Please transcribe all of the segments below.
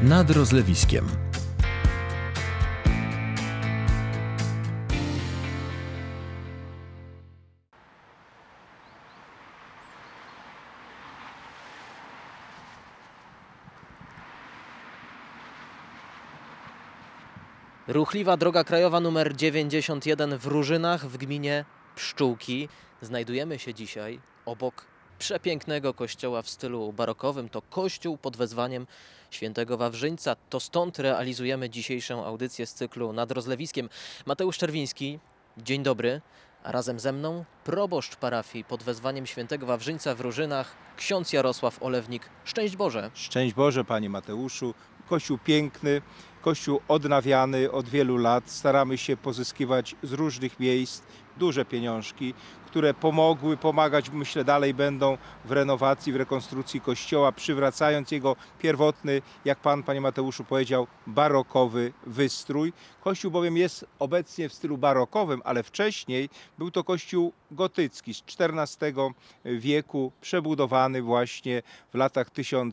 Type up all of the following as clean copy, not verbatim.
nad rozlewiskiem. Ruchliwa droga krajowa nr 91 w Różynach w gminie Pszczółki. Znajdujemy się dzisiaj obok przepięknego kościoła w stylu barokowym. To kościół pod wezwaniem świętego Wawrzyńca. To stąd realizujemy dzisiejszą audycję z cyklu Nad Rozlewiskiem. Mateusz Czerwiński, dzień dobry. A razem ze mną proboszcz parafii pod wezwaniem świętego Wawrzyńca w Różynach, ksiądz Jarosław Olewnik. Szczęść Boże. Szczęść Boże, panie Mateuszu. Kościół piękny, kościół odnawiany od wielu lat. Staramy się pozyskiwać z różnych miejsc duże pieniążki, które pomagać, myślę, dalej będą w renowacji, w rekonstrukcji kościoła, przywracając jego pierwotny, jak pan, panie Mateuszu, powiedział, barokowy wystrój. Kościół bowiem jest obecnie w stylu barokowym, ale wcześniej był to kościół gotycki z XIV wieku, przebudowany właśnie w latach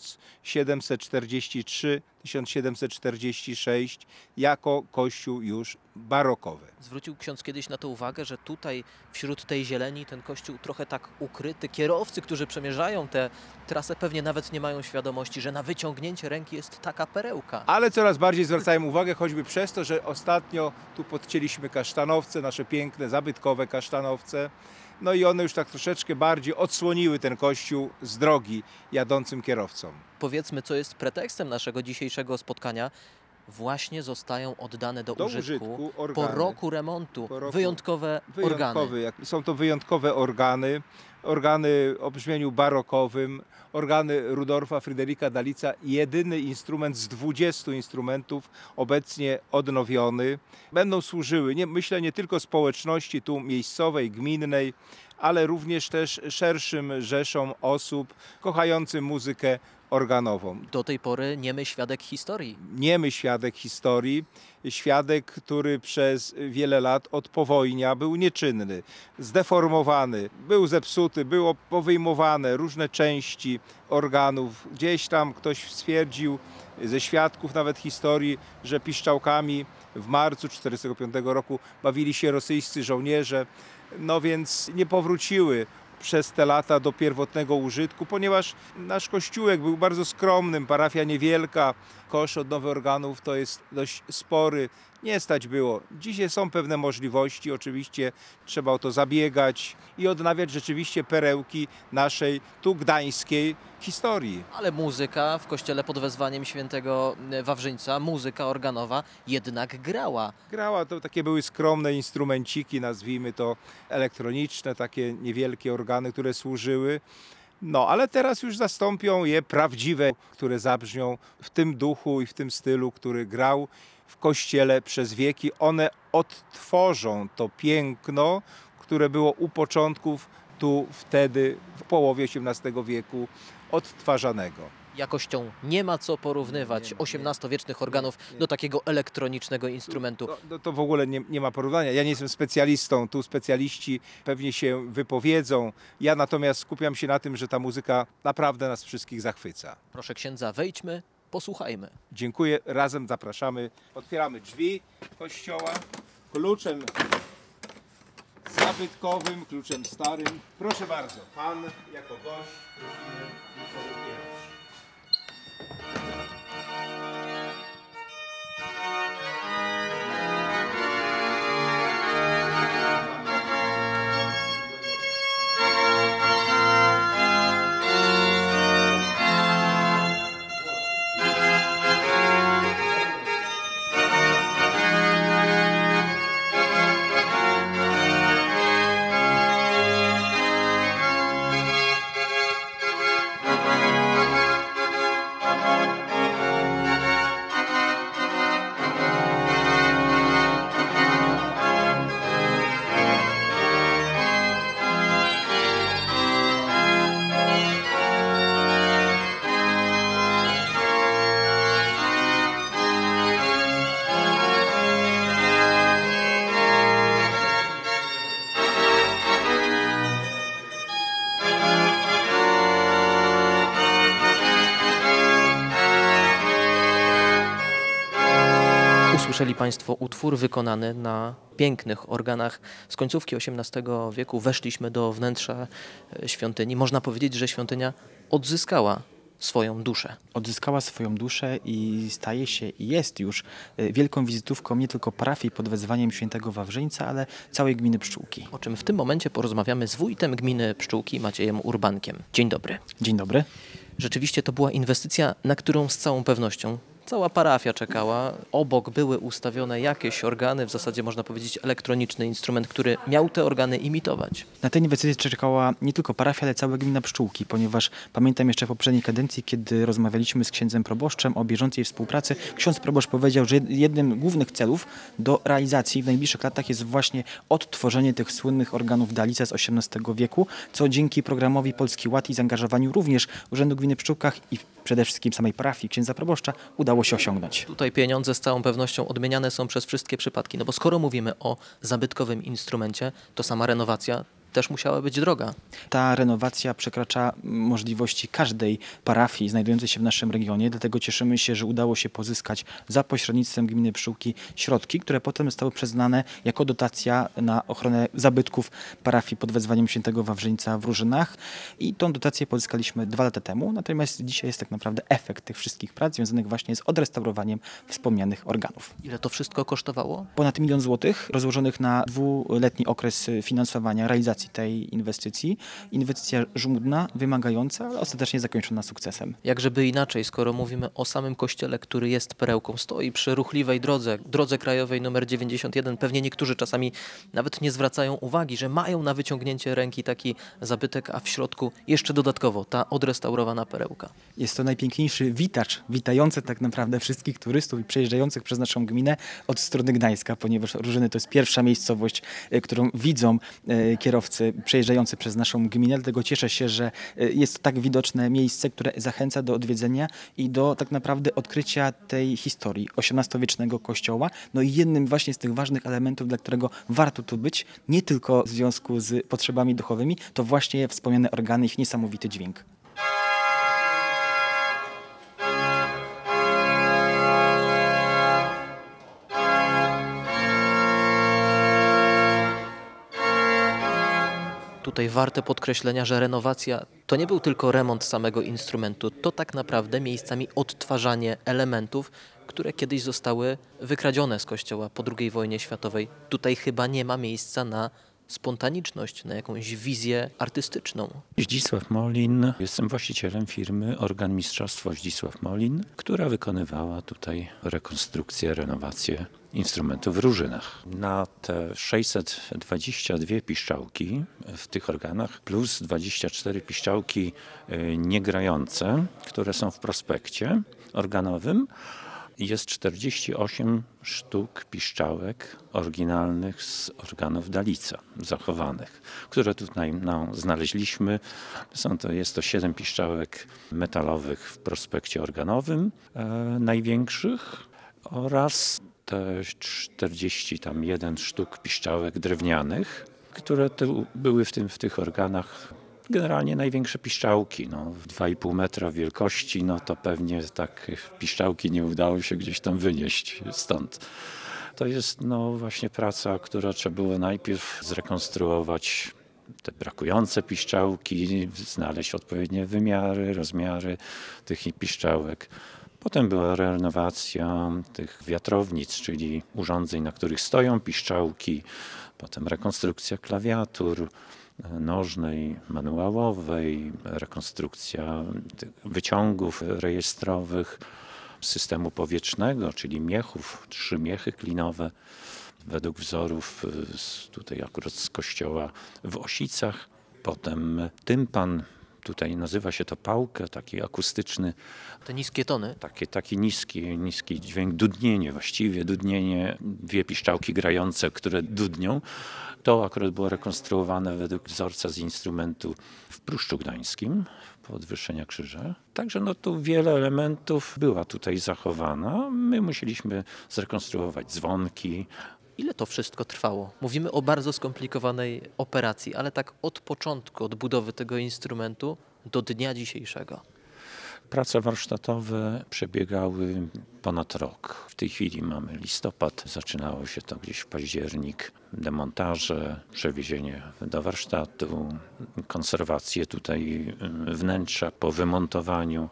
1743-1746 jako kościół już barokowy. Zwrócił ksiądz kiedyś na to uwagę, że tutaj wśród tej zieleni ten kościół trochę tak ukryty. Kierowcy, którzy przemierzają tę trasę, pewnie nawet nie mają świadomości, że na wyciągnięcie ręki jest taka perełka. Ale coraz bardziej zwracają uwagę, choćby przez to, że ostatnio tu podcięliśmy kasztanowce, nasze piękne, zabytkowe kasztanowce. No i one już tak troszeczkę bardziej odsłoniły ten kościół z drogi jadącym kierowcom. Powiedzmy, co jest pretekstem naszego dzisiejszego spotkania. Właśnie zostają oddane do użytku organy. Po roku remontu. Wyjątkowe organy. Są to wyjątkowe organy. Organy o brzmieniu barokowym, organy Rudolfa Fryderyka Dalica, jedyny instrument z 20 instrumentów obecnie odnowiony. Będą służyły, myślę, nie tylko społeczności tu miejscowej, gminnej, ale również też szerszym rzeszom osób kochającym muzykę organową. Do tej pory niemy świadek historii. Niemy świadek historii, świadek, który przez wiele lat od powojnia był nieczynny, zdeformowany, był zepsuty, było powyjmowane różne części organów. Gdzieś tam ktoś stwierdził ze świadków nawet historii, że piszczałkami w marcu 1945 roku bawili się rosyjscy żołnierze, no więc nie powróciły przez te lata do pierwotnego użytku, ponieważ nasz kościółek był bardzo skromnym, parafia niewielka, koszt odnowy organów to jest dość spory, nie stać było. Dzisiaj są pewne możliwości, oczywiście trzeba o to zabiegać i odnawiać rzeczywiście perełki naszej tu gdańskiej historii. Ale muzyka w kościele pod wezwaniem świętego Wawrzyńca, muzyka organowa jednak grała. Grała, to takie były skromne instrumenciki, nazwijmy to elektroniczne, takie niewielkie organy, które służyły. No, ale teraz już zastąpią je prawdziwe, które zabrzmią w tym duchu i w tym stylu, który grał w kościele przez wieki. One odtworzą to piękno, które było u początków tu wtedy w połowie XVIII wieku odtwarzanego. Jakością nie ma co porównywać XVIII-wiecznych organów do takiego elektronicznego instrumentu. To w ogóle nie ma porównania. Ja nie jestem specjalistą, tu specjaliści pewnie się wypowiedzą. Ja natomiast skupiam się na tym, że ta muzyka naprawdę nas wszystkich zachwyca. Proszę księdza, wejdźmy, posłuchajmy. Dziękuję, razem zapraszamy. Otwieramy drzwi kościoła kluczem zabytkowym, kluczem starym. Proszę bardzo, pan jako gość prosimy sobie pierwszy. Usłyszeli Państwo utwór wykonany na pięknych organach z końcówki XVIII wieku. Weszliśmy do wnętrza świątyni. Można powiedzieć, że świątynia odzyskała swoją duszę. Odzyskała swoją duszę i staje się i jest już wielką wizytówką nie tylko parafii pod wezwaniem świętego Wawrzyńca, ale całej gminy Pszczółki. O czym w tym momencie porozmawiamy z wójtem gminy Pszczółki, Maciejem Urbankiem. Dzień dobry. Dzień dobry. Rzeczywiście to była inwestycja, na którą z całą pewnością cała parafia czekała. Obok były ustawione jakieś organy, w zasadzie można powiedzieć elektroniczny instrument, który miał te organy imitować. Na tę inwestycję czekała nie tylko parafia, ale cała gmina Pszczółki, ponieważ pamiętam jeszcze w poprzedniej kadencji, kiedy rozmawialiśmy z księdzem proboszczem o bieżącej współpracy, ksiądz proboszcz powiedział, że jednym z głównych celów do realizacji w najbliższych latach jest właśnie odtworzenie tych słynnych organów Dalice z XVIII wieku, co dzięki programowi Polski Ład i zaangażowaniu również Urzędu Gminy Pszczółkach i przede wszystkim samej parafii księdza proboszcza udało się osiągnąć. Tutaj pieniądze z całą pewnością odmieniane są przez wszystkie przypadki, no bo skoro mówimy o zabytkowym instrumencie, to sama renowacja też musiała być droga. Ta renowacja przekracza możliwości każdej parafii znajdującej się w naszym regionie, dlatego cieszymy się, że udało się pozyskać za pośrednictwem gminy Pszczółki środki, które potem zostały przyznane jako dotacja na ochronę zabytków parafii pod wezwaniem świętego Wawrzyńca w Różynach i tą dotację pozyskaliśmy 2 lata temu, natomiast dzisiaj jest tak naprawdę efekt tych wszystkich prac związanych właśnie z odrestaurowaniem wspomnianych organów. Ile to wszystko kosztowało? Ponad 1 000 000 złotych rozłożonych na 2-letni okres finansowania realizacji tej inwestycji. Inwestycja żmudna, wymagająca, ale ostatecznie zakończona sukcesem. Jak żeby inaczej, skoro mówimy o samym kościele, który jest perełką, stoi przy ruchliwej drodze krajowej nr 91. Pewnie niektórzy czasami nawet nie zwracają uwagi, że mają na wyciągnięcie ręki taki zabytek, a w środku jeszcze dodatkowo ta odrestaurowana perełka. Jest to najpiękniejszy witacz, witający tak naprawdę wszystkich turystów i przejeżdżających przez naszą gminę od strony Gdańska, ponieważ Różyny to jest pierwsza miejscowość, którą widzą kierowcy przejeżdżający przez naszą gminę, dlatego cieszę się, że jest to tak widoczne miejsce, które zachęca do odwiedzenia i do tak naprawdę odkrycia tej historii XVIII-wiecznego kościoła. No i jednym właśnie z tych ważnych elementów, dla którego warto tu być, nie tylko w związku z potrzebami duchowymi, to właśnie wspomniane organy, ich niesamowity dźwięk. Tutaj warte podkreślenia, że renowacja to nie był tylko remont samego instrumentu, to tak naprawdę miejscami odtwarzanie elementów, które kiedyś zostały wykradzione z kościoła po II wojnie światowej. Tutaj chyba nie ma miejsca na spontaniczność, na jakąś wizję artystyczną. Zdzisław Molin. Jestem właścicielem firmy Organ Mistrzostwo Zdzisław Molin, która wykonywała tutaj rekonstrukcję, renowację instrumentów w Różynach. Na te 622 piszczałki w tych organach plus 24 piszczałki niegrające, które są w prospekcie organowym, jest 48 sztuk piszczałek oryginalnych z organów Dalica zachowanych, które tutaj znaleźliśmy. Jest to 7 piszczałek metalowych w prospekcie organowym, największych, oraz te 41 sztuk piszczałek drewnianych, które były w tych organach. Generalnie największe piszczałki, 2,5 metra wielkości, to pewnie tak piszczałki nie udało się gdzieś tam wynieść stąd. To jest właśnie praca, która trzeba było najpierw zrekonstruować te brakujące piszczałki, znaleźć odpowiednie wymiary, rozmiary tych piszczałek. Potem była renowacja tych wiatrownic, czyli urządzeń, na których stoją piszczałki. Potem rekonstrukcja klawiatur nożnej, manualowej, rekonstrukcja wyciągów rejestrowych, systemu powietrznego, czyli miechów, 3 miechy klinowe według wzorów tutaj akurat z kościoła w Osicach. Potem tympan, tutaj nazywa się to pałkę, taki akustyczny. Te niskie tony. Taki niski dźwięk, dudnienie właściwie, 2 piszczałki grające, które dudnią. To akurat było rekonstruowane według wzorca z instrumentu w Pruszczu Gdańskim, podwyższenia krzyża. Także tu wiele elementów była tutaj zachowana. My musieliśmy zrekonstruować dzwonki. Ile to wszystko trwało? Mówimy o bardzo skomplikowanej operacji, ale tak od początku, od budowy tego instrumentu do dnia dzisiejszego. Prace warsztatowe przebiegały ponad rok. W tej chwili mamy listopad, zaczynało się to gdzieś w październik. Demontaże, przewiezienie do warsztatu, konserwację tutaj wnętrza po wymontowaniu.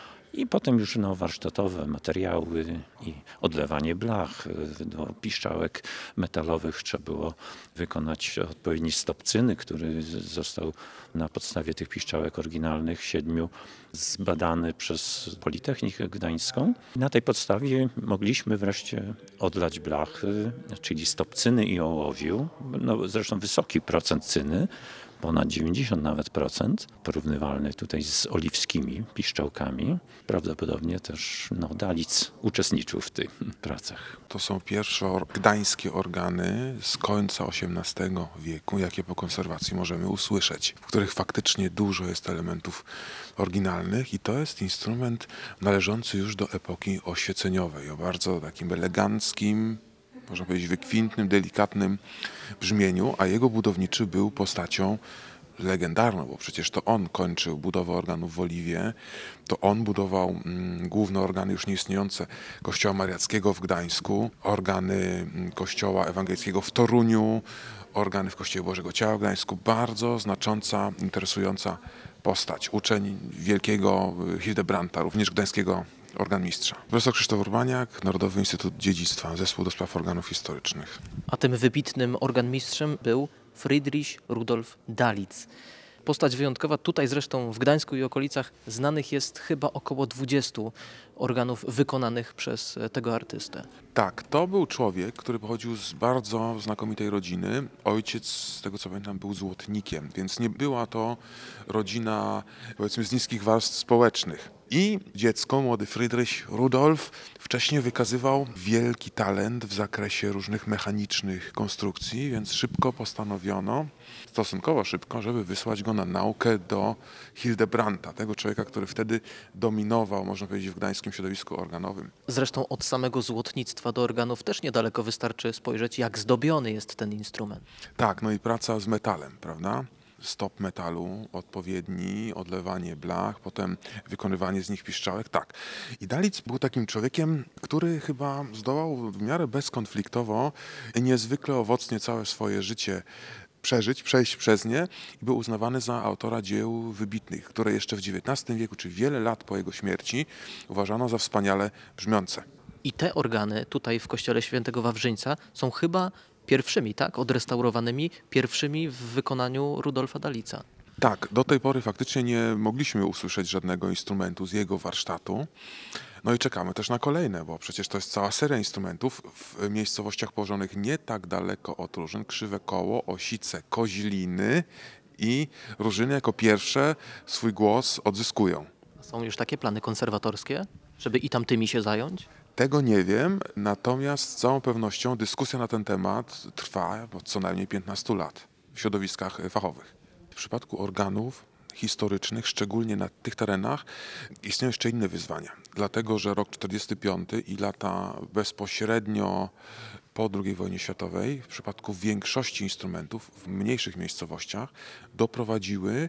I potem już warsztatowe materiały i odlewanie blach do piszczałek metalowych. Trzeba było wykonać odpowiedni stopcyny, który został na podstawie tych piszczałek oryginalnych 7 zbadany przez Politechnikę Gdańską. Na tej podstawie mogliśmy wreszcie odlać blachy, czyli stopcyny i ołowiu. Zresztą wysoki procent cyny, ponad 90 nawet procent, porównywalny tutaj z oliwskimi piszczałkami. Prawdopodobnie też Dalic uczestniczył w tych pracach. To są pierwsze gdańskie organy z końca XVIII wieku, jakie po konserwacji możemy usłyszeć, w których faktycznie dużo jest elementów oryginalnych i to jest instrument należący już do epoki oświeceniowej, o bardzo takim eleganckim, można powiedzieć wykwintnym, delikatnym brzmieniu, a jego budowniczy był postacią legendarną, bo przecież to on kończył budowę organów w Oliwie, to on budował główne organy już nieistniejące Kościoła Mariackiego w Gdańsku, organy Kościoła Ewangelickiego w Toruniu, organy w Kościele Bożego Ciała w Gdańsku. Bardzo znacząca, interesująca postać, uczeń wielkiego Hildebrandta, również gdańskiego organmistrza. Profesor Krzysztof Urbaniak, Narodowy Instytut Dziedzictwa, Zespół do Spraw Organów Historycznych. A tym wybitnym organmistrzem był Friedrich Rudolf Dalitz. Postać wyjątkowa. Tutaj zresztą w Gdańsku i okolicach znanych jest chyba około 20 organów wykonanych przez tego artystę. Tak, to był człowiek, który pochodził z bardzo znakomitej rodziny. Ojciec, z tego co pamiętam, był złotnikiem, więc nie była to rodzina, powiedzmy, z niskich warstw społecznych. I dziecko, młody Friedrich Rudolf, wcześniej wykazywał wielki talent w zakresie różnych mechanicznych konstrukcji, więc szybko postanowiono, stosunkowo szybko, żeby wysłać go na naukę do Hildebrandta, tego człowieka, który wtedy dominował, można powiedzieć, w gdańskim środowisku organowym. Zresztą od samego złotnictwa do organów też niedaleko wystarczy spojrzeć, jak zdobiony jest ten instrument. Tak, no i praca z metalem, prawda? Stop metalu odpowiedni, odlewanie blach, potem wykonywanie z nich piszczałek, tak. I Dalitz był takim człowiekiem, który chyba zdołał w miarę bezkonfliktowo i niezwykle owocnie całe swoje życie przejść przez nie i był uznawany za autora dzieł wybitnych, które jeszcze w XIX wieku, czy wiele lat po jego śmierci, uważano za wspaniale brzmiące. I te organy tutaj w kościele świętego Wawrzyńca są chyba pierwszymi, tak? Odrestaurowanymi, pierwszymi w wykonaniu Rudolfa Dalitza. Tak, do tej pory faktycznie nie mogliśmy usłyszeć żadnego instrumentu z jego warsztatu. No i czekamy też na kolejne, bo przecież to jest cała seria instrumentów w miejscowościach położonych nie tak daleko od Różyn. Krzywe Koło, Osice, Koziliny i Różyny jako pierwsze swój głos odzyskują. Są już takie plany konserwatorskie, żeby i tamtymi się zająć? Tego nie wiem, natomiast z całą pewnością dyskusja na ten temat trwa od co najmniej 15 lat w środowiskach fachowych. W przypadku organów historycznych, szczególnie na tych terenach, istnieją jeszcze inne wyzwania. Dlatego, że rok 45 i lata bezpośrednio po II wojnie światowej w przypadku większości instrumentów w mniejszych miejscowościach doprowadziły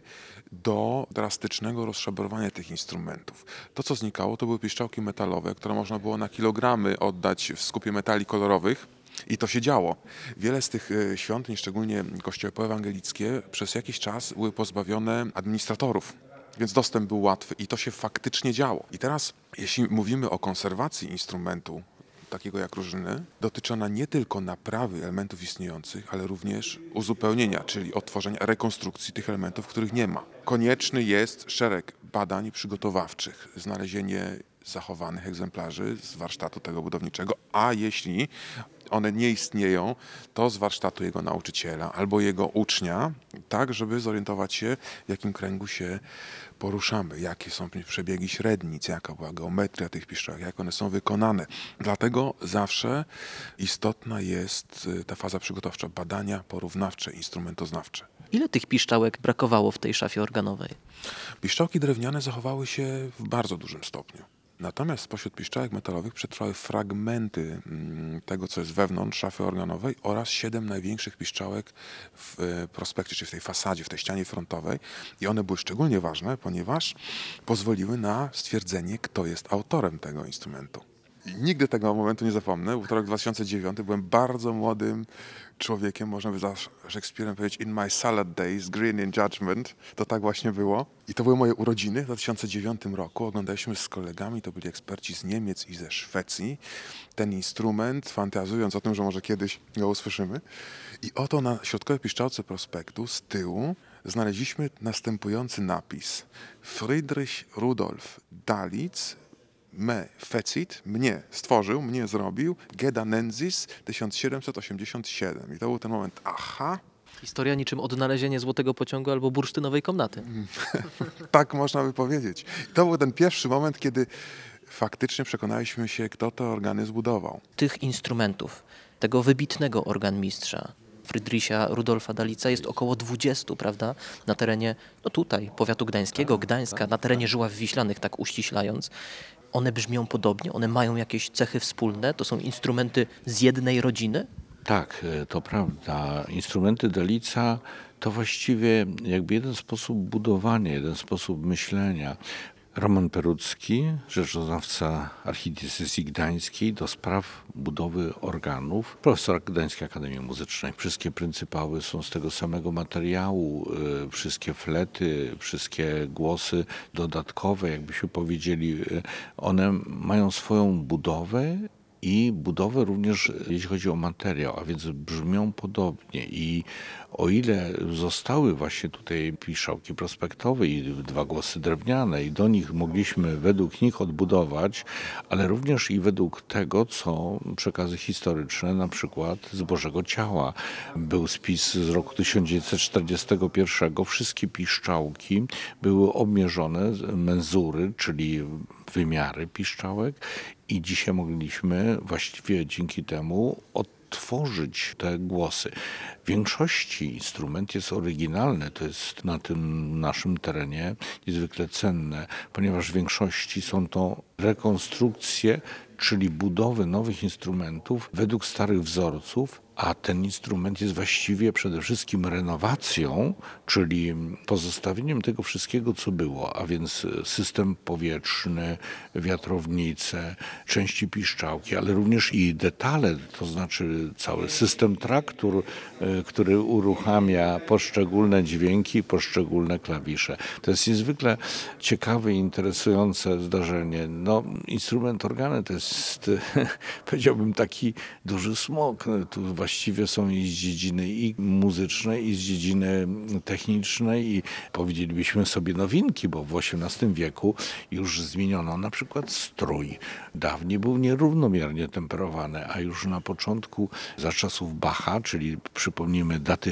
do drastycznego rozszabrowania tych instrumentów. To, co znikało, to były piszczałki metalowe, które można było na kilogramy oddać w skupie metali kolorowych. I to się działo. Wiele z tych świątyń, szczególnie kościoły poewangelickie, przez jakiś czas były pozbawione administratorów. Więc dostęp był łatwy i to się faktycznie działo. I teraz, jeśli mówimy o konserwacji instrumentu, takiego jak różyny, dotyczy ona nie tylko naprawy elementów istniejących, ale również uzupełnienia, czyli odtworzenia, rekonstrukcji tych elementów, których nie ma. Konieczny jest szereg badań przygotowawczych, znalezienie zachowanych egzemplarzy z warsztatu tego budowniczego, a jeśli one nie istnieją, to z warsztatu jego nauczyciela albo jego ucznia, tak żeby zorientować się, w jakim kręgu się poruszamy, jakie są przebiegi średnic, jaka była geometria tych piszczałek, jak one są wykonane. Dlatego zawsze istotna jest ta faza przygotowawcza, badania porównawcze, instrumentoznawcze. Ile tych piszczałek brakowało w tej szafie organowej? Piszczałki drewniane zachowały się w bardzo dużym stopniu. Natomiast spośród piszczałek metalowych przetrwały fragmenty tego, co jest wewnątrz szafy organowej oraz 7 największych piszczałek w prospekcie, czyli w tej fasadzie, w tej ścianie frontowej. I one były szczególnie ważne, ponieważ pozwoliły na stwierdzenie, kto jest autorem tego instrumentu. I nigdy tego momentu nie zapomnę. Był to rok 2009. Byłem bardzo młodym człowiekiem, można by za Szekspirem powiedzieć in my salad days, green in judgment. To tak właśnie było. I to były moje urodziny w 2009 roku. Oglądaliśmy z kolegami, to byli eksperci z Niemiec i ze Szwecji, ten instrument, fantazując o tym, że może kiedyś go usłyszymy. I oto na środkowej piszczałce prospektu z tyłu znaleźliśmy następujący napis. Friedrich Rudolf Dalitz me fecit, mnie stworzył, mnie zrobił, Gedanensis 1787. I to był ten moment, aha, Historia niczym odnalezienie złotego pociągu albo bursztynowej komnaty. tak można by powiedzieć. I to był ten pierwszy moment, kiedy faktycznie przekonaliśmy się, kto te organy zbudował. Tych instrumentów, tego wybitnego organmistrza Friedricha Rudolfa Dalitza jest około 20, prawda? Na terenie, no tutaj, powiatu gdańskiego, Gdańska, na terenie Żyław Wiślanych, tak uściślając. One brzmią podobnie, one mają jakieś cechy wspólne, to są instrumenty z jednej rodziny? Tak, to prawda. Instrumenty Dalitza to właściwie jakby jeden sposób budowania, jeden sposób myślenia. Roman Perucki, rzeczoznawca archidiecezji gdańskiej do spraw budowy organów, profesor Gdańskiej Akademii Muzycznej. Wszystkie pryncypały są z tego samego materiału, wszystkie flety, wszystkie głosy dodatkowe, jakbyśmy powiedzieli, one mają swoją budowę i budowę również, jeśli chodzi o materiał, a więc brzmią podobnie. I o ile zostały właśnie tutaj piszczałki prospektowe i 2 głosy drewniane i do nich mogliśmy według nich odbudować, ale również i według tego, co przekazy historyczne, na przykład z Bożego Ciała. Był spis z roku 1941. Wszystkie piszczałki były obmierzone, menzury, czyli wymiary piszczałek, i dzisiaj mogliśmy właściwie dzięki temu odtworzyć te głosy. W większości instrument jest oryginalny, to jest na tym naszym terenie niezwykle cenne, ponieważ w większości są to rekonstrukcje, czyli budowy nowych instrumentów według starych wzorców, a ten instrument jest właściwie przede wszystkim renowacją, czyli pozostawieniem tego wszystkiego, co było, a więc system powietrzny, wiatrownice, części piszczałki, ale również i detale, to znaczy cały system traktur, który uruchamia poszczególne dźwięki, poszczególne klawisze. To jest niezwykle ciekawe i interesujące zdarzenie. No, instrument organy to jest, powiedziałbym, taki duży smok. Tu właściwie są i z dziedziny i muzycznej, i z dziedziny technicznej, i powiedzielibyśmy sobie nowinki, bo w XVIII wieku już zmieniono na przykład strój. Dawniej był nierównomiernie temperowany, a już na początku, za czasów Bacha, czyli przypomnijmy daty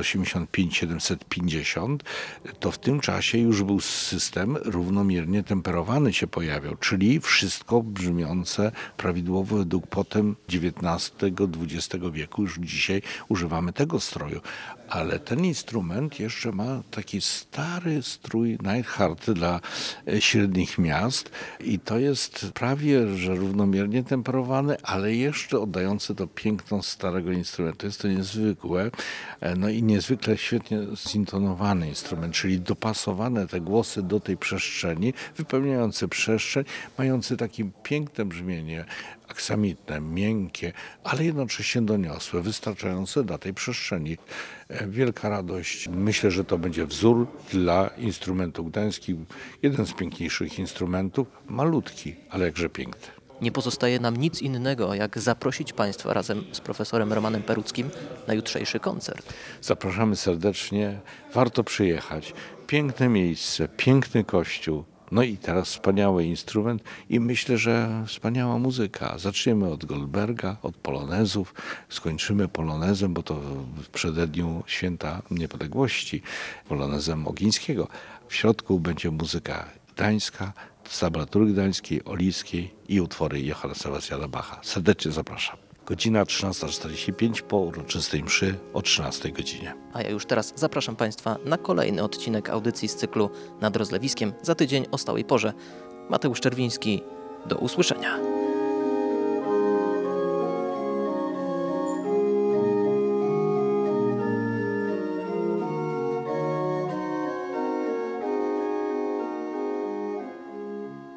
685-750, to w tym czasie już był system równomiernie temperowany się pojawiał, czyli wszystko brzmiące prawidłowo według potem XIX-XX wieku. Już dzisiaj używamy tego stroju, ale ten instrument jeszcze ma taki stary strój Neidhardt dla średnich miast i to jest prawie, że równomiernie temperowany, ale jeszcze oddający to piękno starego instrumentu. Jest to niezwykłe, no i niezwykle świetnie zintonowany instrument, czyli dopasowane te głosy do tej przestrzeni, wypełniające przestrzeń, mające takie piękne brzmienie, aksamitne, miękkie, ale jednocześnie doniosłe, wystarczające dla tej przestrzeni. Wielka radość. Myślę, że to będzie wzór dla instrumentu gdańskich. Jeden z piękniejszych instrumentów, malutki, ale jakże piękny. Nie pozostaje nam nic innego, jak zaprosić Państwa razem z profesorem Romanem Peruckim na jutrzejszy koncert. Zapraszamy serdecznie, warto przyjechać. Piękne miejsce, piękny kościół. No i teraz wspaniały instrument i myślę, że wspaniała muzyka. Zaczniemy od Goldberga, od polonezów, skończymy polonezem, bo to w przededniu Święta Niepodległości, polonezem Ogińskiego. W środku będzie muzyka gdańska, z Laboratury Gdańskiej, Oliwskiej i utwory Johanna Sebastiana Bacha. Serdecznie zapraszam. Godzina 13:45 po uroczystej mszy o 13 godzinie. A ja już teraz zapraszam Państwa na kolejny odcinek audycji z cyklu Nad Rozlewiskiem za tydzień o stałej porze. Mateusz Czerwiński, Do usłyszenia.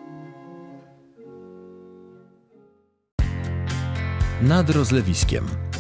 Nad rozlewiskiem.